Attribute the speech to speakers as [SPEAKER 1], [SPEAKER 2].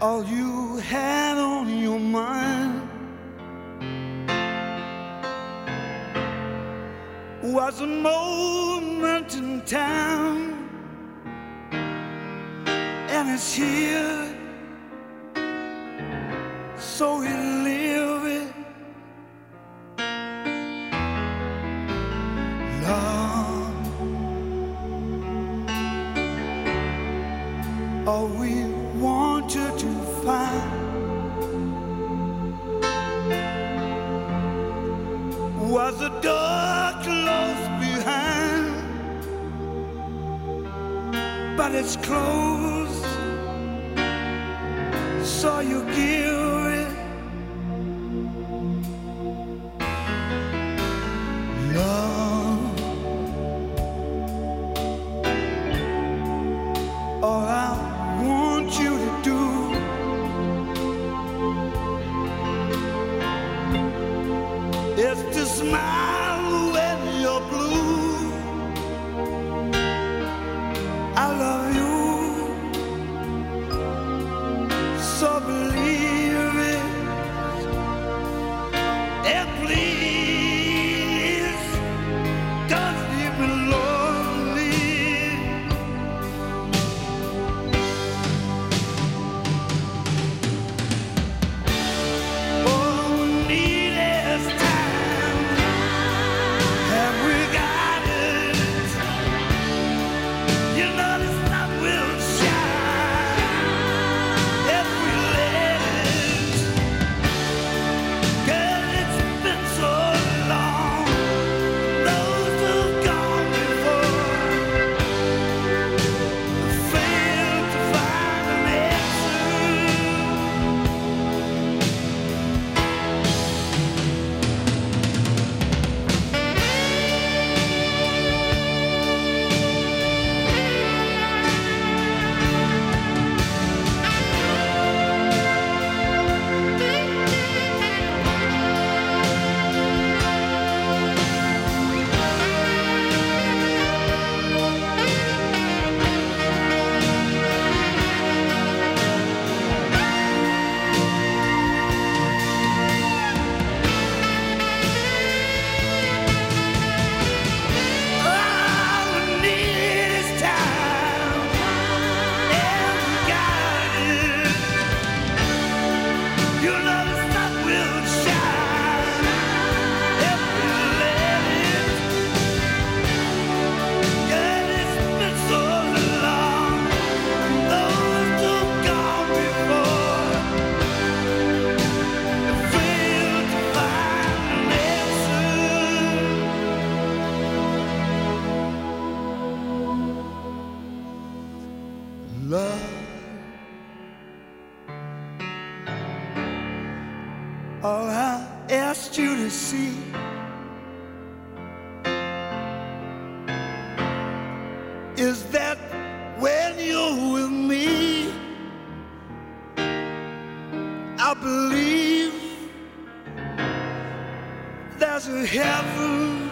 [SPEAKER 1] all you had on your mind was a moment in time, and it's here, so we live it. Love, all we want you to find was a door close behind, but it's closed, so you give it. Love, all I want you to do is to smile when you're blue. I love you, so believe it. And please don't leave me lonely. All we need is time, and we got it. You know the sun will shine if we let it. Girl, it's been so long, those who've gone before failed to find an answer. All we need is time, and we got it. You know the sun will shine if we let it. Girl, it's been so long, those who've gone before failed to find an answer. Love, all I asked you to see is that when you're with me, I believe there's a heaven